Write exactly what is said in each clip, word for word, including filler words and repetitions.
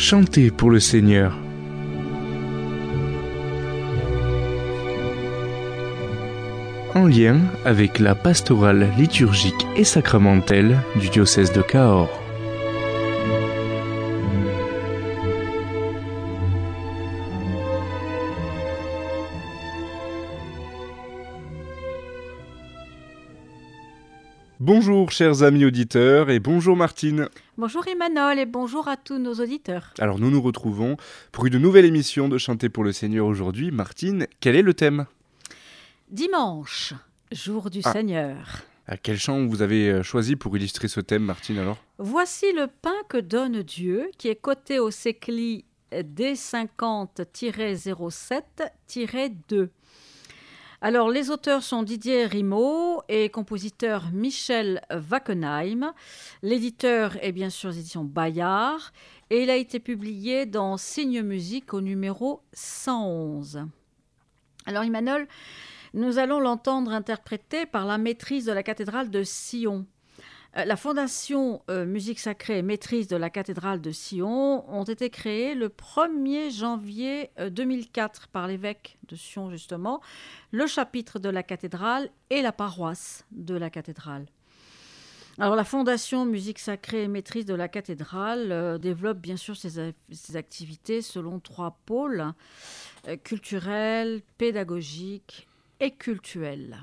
Chantez pour le Seigneur. En lien avec la pastorale liturgique et sacramentelle du diocèse de Cahors. Bonjour chers amis auditeurs et bonjour Martine. Bonjour Emmanuel et bonjour à tous nos auditeurs. Alors nous nous retrouvons pour une nouvelle émission de Chanter pour le Seigneur aujourd'hui. Martine, quel est le thème ? Dimanche, jour du ah. Seigneur. À quel chant vous avez choisi pour illustrer ce thème, Martine, alors ? Voici le pain que donne Dieu, qui est coté au sécli D cinquante zéro sept deux. Alors, les auteurs sont Didier Rimaud et compositeur Michel Wackenheim. L'éditeur est bien sûr l'édition Bayard et il a été publié dans Signe Musique au numéro cent onze. Alors, Emmanuel, nous allons l'entendre interprété par la maîtrise de la cathédrale de Sion. La Fondation euh, Musique Sacrée et Maîtrise de la cathédrale de Sion ont été créées le premier janvier deux mille quatre par l'évêque de Sion, justement, le chapitre de la cathédrale et la paroisse de la cathédrale. Alors, la Fondation Musique Sacrée et Maîtrise de la cathédrale euh, développe bien sûr ses, a- ses activités selon trois pôles, euh, culturels, pédagogiques et cultuels.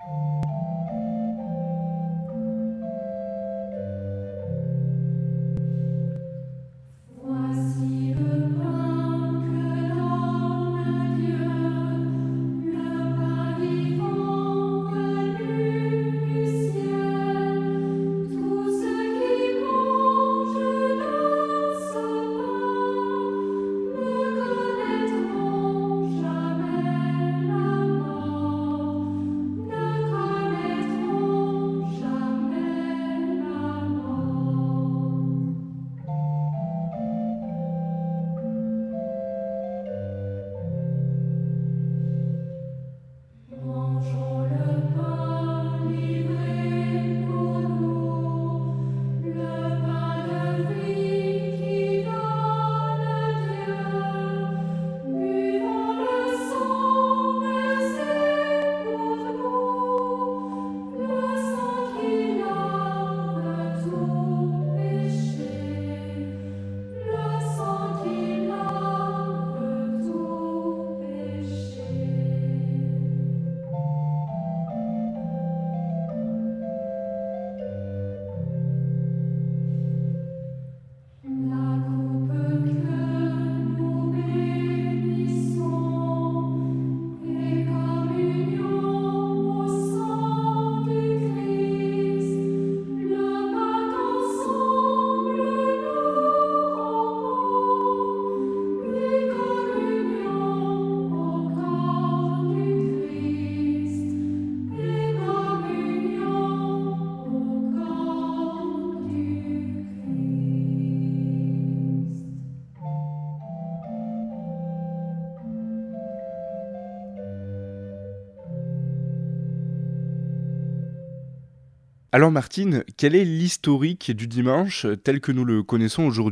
Alors Martine, quel est l'historique du dimanche tel que nous le connaissons aujourd'hui ?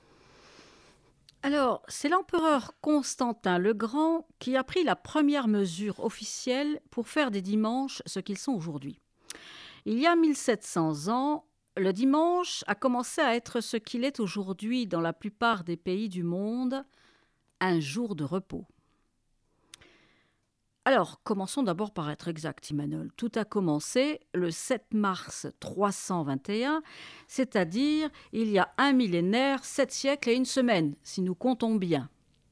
Alors, c'est l'empereur Constantin le Grand qui a pris la première mesure officielle pour faire des dimanches ce qu'ils sont aujourd'hui. Il y a mille sept cents ans, le dimanche a commencé à être ce qu'il est aujourd'hui dans la plupart des pays du monde, un jour de repos. Alors, commençons d'abord par être exact, Emmanuel. Tout a commencé le sept mars trois cent vingt et un, c'est-à-dire il y a un millénaire, sept siècles et une semaine, si nous comptons bien.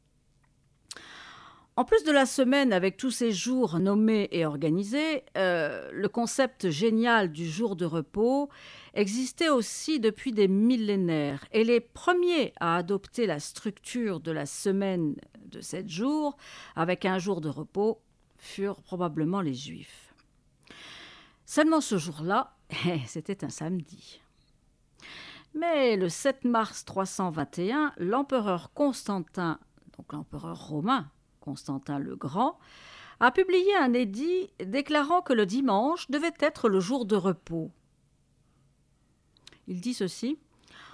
En plus de la semaine avec tous ces jours nommés et organisés, euh, le concept génial du jour de repos existait aussi depuis des millénaires. Et les premiers à adopter la structure de la semaine de sept jours, avec un jour de repos, furent probablement les Juifs. Seulement ce jour-là, c'était un samedi. Mais le sept mars trois cent vingt et un, l'empereur Constantin, donc l'empereur romain Constantin le Grand, a publié un édit déclarant que le dimanche devait être le jour de repos. Il dit ceci :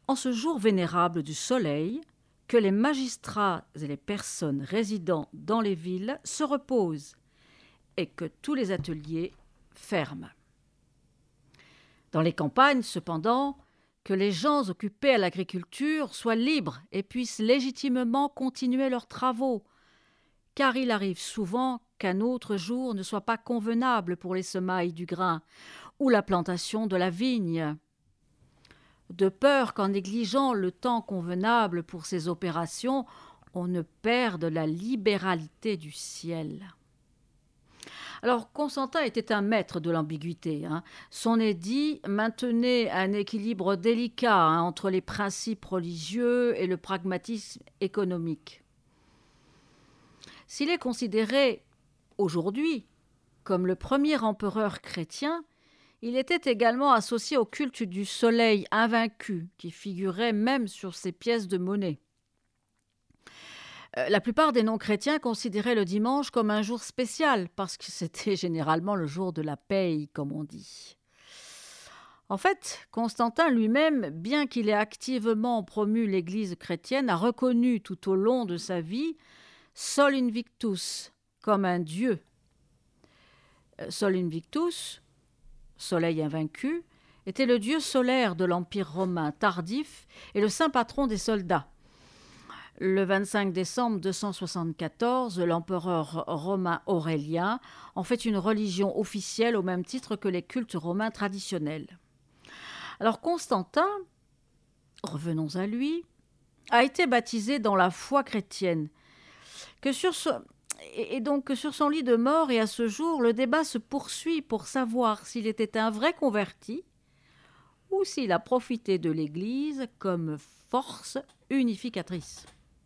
en ce jour vénérable du soleil, que les magistrats et les personnes résidant dans les villes se reposent et que tous les ateliers ferment. Dans les campagnes, cependant, que les gens occupés à l'agriculture soient libres et puissent légitimement continuer leurs travaux, car il arrive souvent qu'un autre jour ne soit pas convenable pour les semailles du grain ou la plantation de la vigne, de peur qu'en négligeant le temps convenable pour ces opérations, on ne perde la libéralité du ciel. Alors, Constantin était un maître de l'ambiguïté. Hein. Son édit maintenait un équilibre délicat hein, entre les principes religieux et le pragmatisme économique. S'il est considéré aujourd'hui comme le premier empereur chrétien, il était également associé au culte du soleil invaincu, qui figurait même sur ses pièces de monnaie. La plupart des non-chrétiens considéraient le dimanche comme un jour spécial, parce que c'était généralement le jour de la paye, comme on dit. En fait, Constantin lui-même, bien qu'il ait activement promu l'Église chrétienne, a reconnu tout au long de sa vie Sol Invictus comme un dieu. Sol Invictus, soleil invaincu, était le dieu solaire de l'Empire romain tardif et le saint patron des soldats. Le vingt-cinq décembre deux cent soixante-quatorze, l'empereur romain Aurélien en fait une religion officielle au même titre que les cultes romains traditionnels. Alors Constantin, revenons à lui, a été baptisé dans la foi chrétienne. Que sur ce, et donc que sur son lit de mort et à ce jour, le débat se poursuit pour savoir s'il était un vrai converti ou s'il a profité de l'Église comme force unificatrice.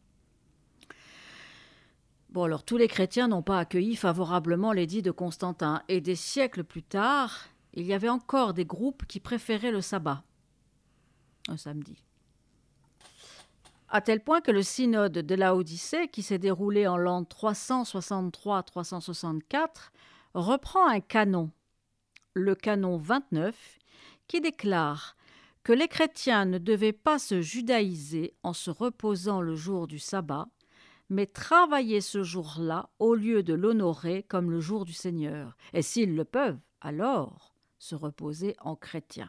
Bon, alors tous les chrétiens n'ont pas accueilli favorablement l'édit de Constantin, et des siècles plus tard, il y avait encore des groupes qui préféraient le sabbat, un samedi. À tel point que le synode de Laodicée, qui s'est déroulé en l'an trois cent soixante-trois à trois cent soixante-quatre, reprend un canon, le canon vingt-neuf, qui déclare que les chrétiens ne devaient pas se judaïser en se reposant le jour du sabbat, mais travailler ce jour-là au lieu de l'honorer comme le jour du Seigneur, et s'ils le peuvent, alors se reposer en chrétien.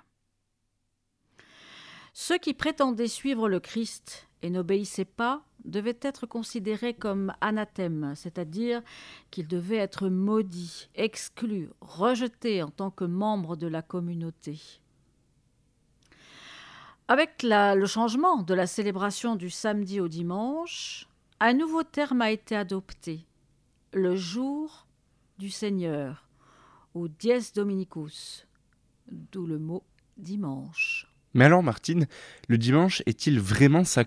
Ceux qui prétendaient suivre le Christ et n'obéissaient pas devaient être considérés comme anathèmes, c'est-à-dire qu'ils devaient être maudits, exclus, rejetés en tant que membres de la communauté. Avec la, le changement de la célébration du samedi au dimanche, un nouveau terme a été adopté, le jour du Seigneur, ou dies Dominicus, d'où le mot dimanche. Mais alors, Martine, le dimanche est-il vraiment sacré ?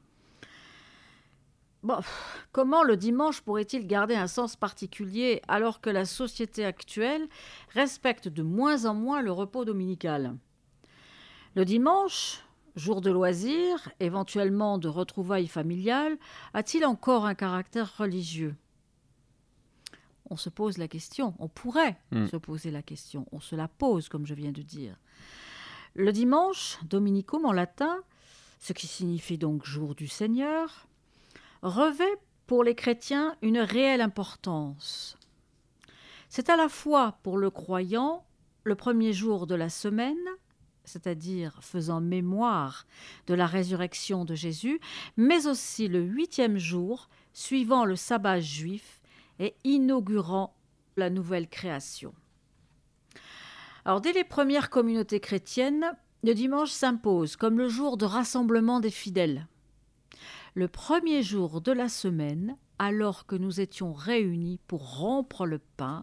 Bon, comment le dimanche pourrait-il garder un sens particulier alors que la société actuelle respecte de moins en moins le repos dominical ? Le dimanche, jour de loisirs, éventuellement de retrouvailles familiales, a-t-il encore un caractère religieux ? On se pose la question, on pourrait mmh. se poser la question, on se la pose comme je viens de dire. Le dimanche, Dominicum en latin, ce qui signifie donc jour du Seigneur, revêt pour les chrétiens une réelle importance. C'est à la fois pour le croyant le premier jour de la semaine, c'est-à-dire faisant mémoire de la résurrection de Jésus, mais aussi le huitième jour, suivant le sabbat juif et inaugurant la nouvelle création. Alors, dès les premières communautés chrétiennes, le dimanche s'impose comme le jour de rassemblement des fidèles. Le premier jour de la semaine, alors que nous étions réunis pour rompre le pain,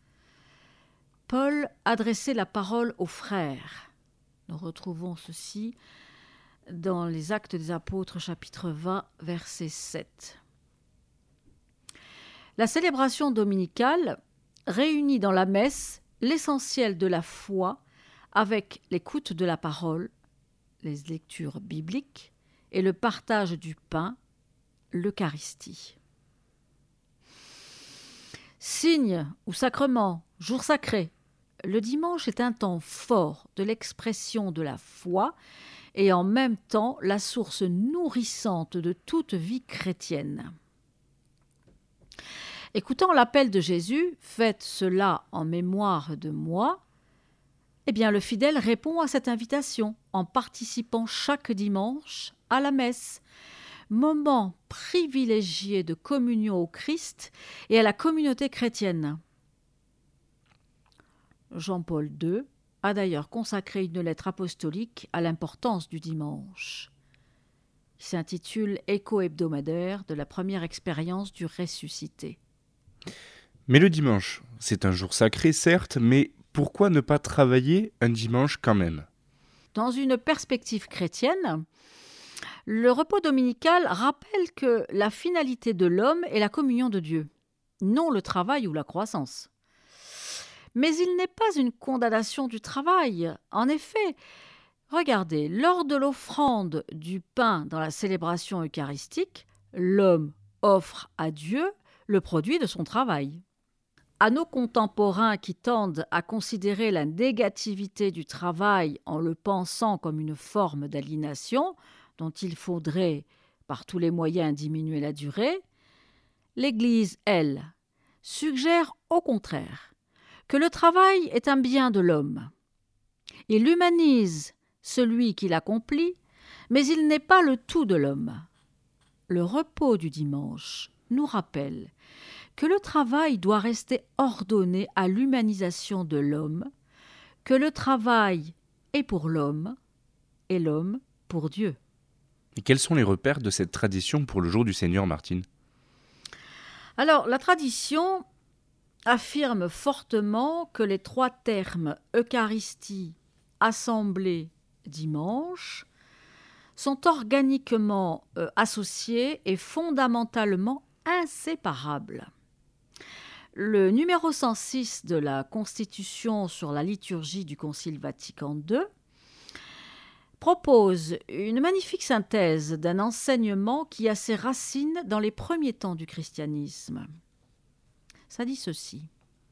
Paul adressait la parole aux frères. Nous retrouvons ceci dans les Actes des Apôtres, chapitre vingt, verset sept. La célébration dominicale réunit dans la messe l'essentiel de la foi avec l'écoute de la parole, les lectures bibliques et le partage du pain, l'Eucharistie. Signe ou sacrement, jour sacré, le dimanche est un temps fort de l'expression de la foi et en même temps la source nourrissante de toute vie chrétienne. Écoutant l'appel de Jésus, « Faites cela en mémoire de moi », eh bien le fidèle répond à cette invitation en participant chaque dimanche à la messe, moment privilégié de communion au Christ et à la communauté chrétienne. Jean-Paul deux a d'ailleurs consacré une lettre apostolique à l'importance du dimanche, qui s'intitule « Écho hebdomadaire de la première expérience du ressuscité ». Mais le dimanche, c'est un jour sacré, certes, mais pourquoi ne pas travailler un dimanche quand même ? Dans une perspective chrétienne, le repos dominical rappelle que la finalité de l'homme est la communion de Dieu, non le travail ou la croissance. Mais il n'est pas une condamnation du travail. En effet, regardez, lors de l'offrande du pain dans la célébration eucharistique, l'homme offre à Dieu le produit de son travail. À nos contemporains qui tendent à considérer la négativité du travail en le pensant comme une forme d'aliénation dont il faudrait, par tous les moyens, diminuer la durée, l'Église, elle, suggère au contraire que le travail est un bien de l'homme. Il humanise celui qui l'accomplit, mais il n'est pas le tout de l'homme. Le repos du dimanche nous rappelle que le travail doit rester ordonné à l'humanisation de l'homme, que le travail est pour l'homme et l'homme pour Dieu. Et quels sont les repères de cette tradition pour le jour du Seigneur, Martine ? Alors, la tradition affirme fortement que les trois termes Eucharistie, Assemblée, Dimanche sont organiquement euh, associés et fondamentalement inséparables. Le numéro cent six de la Constitution sur la liturgie du Concile Vatican deux propose une magnifique synthèse d'un enseignement qui a ses racines dans les premiers temps du christianisme. Ça dit ceci.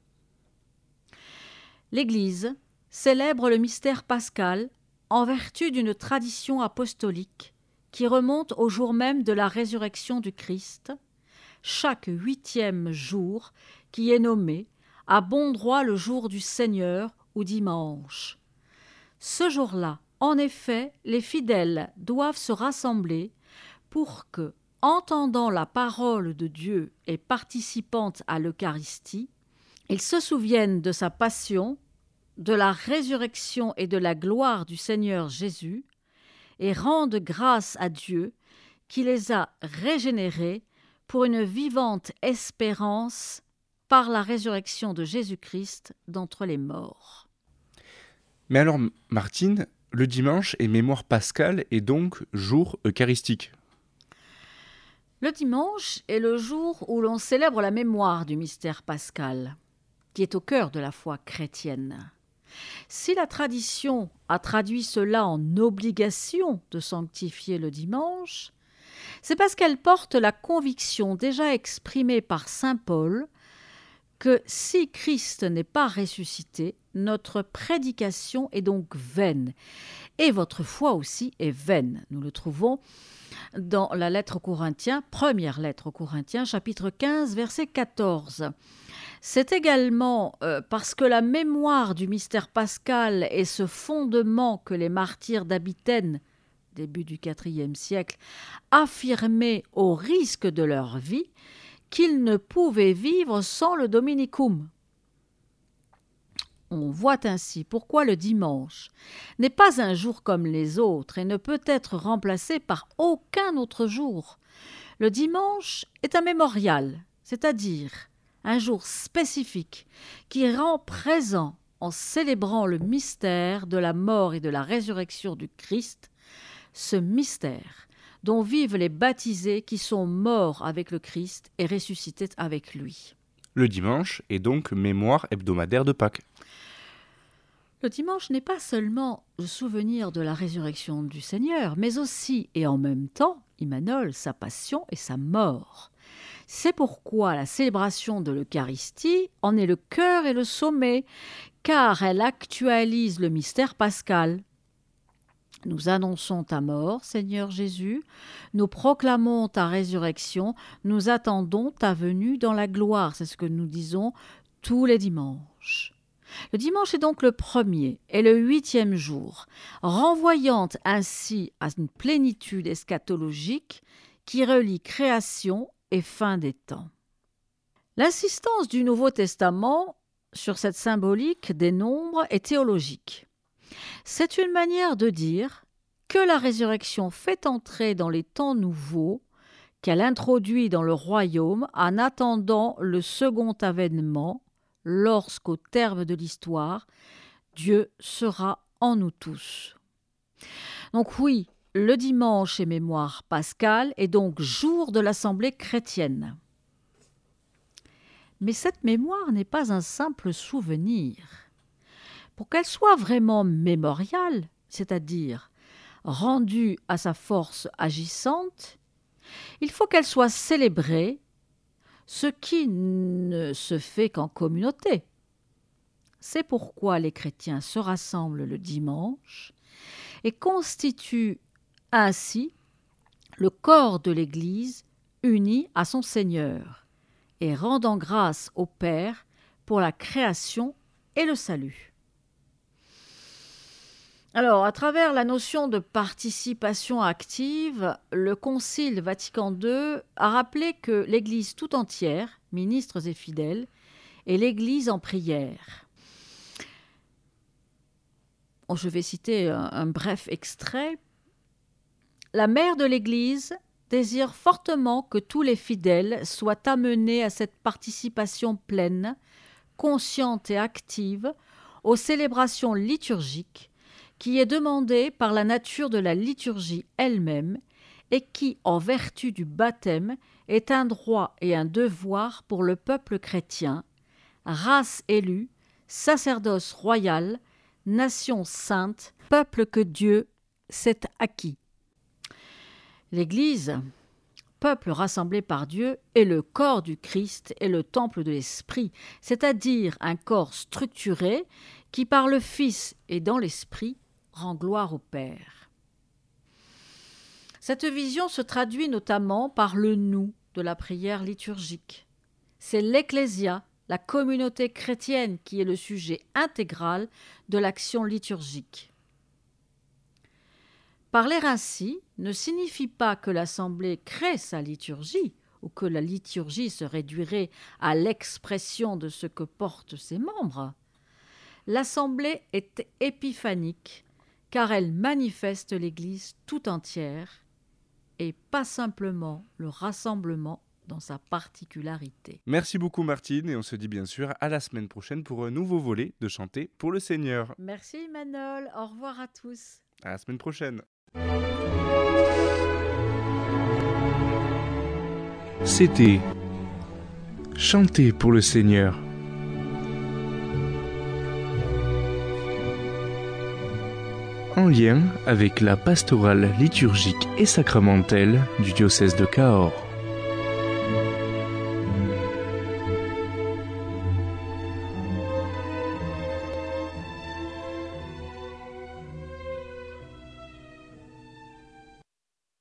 L'Église célèbre le mystère pascal en vertu d'une tradition apostolique qui remonte au jour même de la résurrection du Christ, chaque huitième jour qui est nommé à bon droit le jour du Seigneur ou dimanche. Ce jour-là, en effet, les fidèles doivent se rassembler pour que, entendant la parole de Dieu et participant à l'Eucharistie, ils se souviennent de sa passion, de la résurrection et de la gloire du Seigneur Jésus et rendent grâce à Dieu qui les a régénérés pour une vivante espérance par la résurrection de Jésus-Christ d'entre les morts. Mais alors, Martine, le dimanche est mémoire pascale et donc jour eucharistique. Le dimanche est le jour où l'on célèbre la mémoire du mystère pascal, qui est au cœur de la foi chrétienne. Si la tradition a traduit cela en obligation de sanctifier le dimanche, c'est parce qu'elle porte la conviction déjà exprimée par saint Paul que si Christ n'est pas ressuscité, notre prédication est donc vaine. Et votre foi aussi est vaine. Nous le trouvons dans la lettre aux Corinthiens, première lettre aux Corinthiens, chapitre quinze, verset quatorze. C'est également euh, parce que la mémoire du mystère pascal est ce fondement que les martyrs d'Abythène, début du quatrième siècle, affirmaient au risque de leur vie qu'ils ne pouvaient vivre sans le Dominicum. On voit ainsi pourquoi le dimanche n'est pas un jour comme les autres et ne peut être remplacé par aucun autre jour. Le dimanche est un mémorial, c'est-à-dire un jour spécifique qui rend présent, en célébrant le mystère de la mort et de la résurrection du Christ, ce mystère dont vivent les baptisés qui sont morts avec le Christ et ressuscités avec lui. Le dimanche est donc mémoire hebdomadaire de Pâques. Le dimanche n'est pas seulement le souvenir de la résurrection du Seigneur, mais aussi et en même temps, Immanol, sa passion et sa mort. C'est pourquoi la célébration de l'Eucharistie en est le cœur et le sommet, car elle actualise le mystère pascal. Nous annonçons ta mort, Seigneur Jésus, nous proclamons ta résurrection, nous attendons ta venue dans la gloire. C'est ce que nous disons tous les dimanches. Le dimanche est donc le premier et le huitième jour, renvoyant ainsi à une plénitude eschatologique qui relie création et fin des temps. L'insistance du Nouveau Testament sur cette symbolique des nombres est théologique. C'est une manière de dire que la résurrection fait entrer dans les temps nouveaux, qu'elle introduit dans le royaume en attendant le second avènement, lorsqu'au terme de l'histoire, Dieu sera en nous tous. Donc oui, le dimanche est mémoire pascale et donc jour de l'assemblée chrétienne. Mais cette mémoire n'est pas un simple souvenir. Pour qu'elle soit vraiment mémoriale, c'est-à-dire rendue à sa force agissante, il faut qu'elle soit célébrée, ce qui ne se fait qu'en communauté. C'est pourquoi les chrétiens se rassemblent le dimanche et constituent ainsi le corps de l'Église uni à son Seigneur et rendant grâce au Père pour la création et le salut. Alors, à travers la notion de participation active, le Concile Vatican deux a rappelé que l'Église tout entière, ministres et fidèles, est l'Église en prière. Oh, je vais citer un, un bref extrait. La mère de l'Église désire fortement que tous les fidèles soient amenés à cette participation pleine, consciente et active aux célébrations liturgiques qui est demandée par la nature de la liturgie elle-même et qui, en vertu du baptême, est un droit et un devoir pour le peuple chrétien, race élue, sacerdoce royal, nation sainte, peuple que Dieu s'est acquis. L'Église, peuple rassemblé par Dieu, est le corps du Christ et le temple de l'Esprit, c'est-à-dire un corps structuré qui, par le Fils et dans l'Esprit, rend gloire au Père. Cette vision se traduit notamment par le « nous » de la prière liturgique. C'est l'Ecclésia, la communauté chrétienne, qui est le sujet intégral de l'action liturgique. Parler ainsi ne signifie pas que l'Assemblée crée sa liturgie ou que la liturgie se réduirait à l'expression de ce que portent ses membres. L'Assemblée est épiphanique car elle manifeste l'Église tout entière et pas simplement le rassemblement dans sa particularité. Merci beaucoup Martine et on se dit bien sûr à la semaine prochaine pour un nouveau volet de Chanter pour le Seigneur. Merci Manol, au revoir à tous. À la semaine prochaine. C'était Chanter pour le Seigneur. En lien avec la pastorale liturgique et sacramentelle du diocèse de Cahors.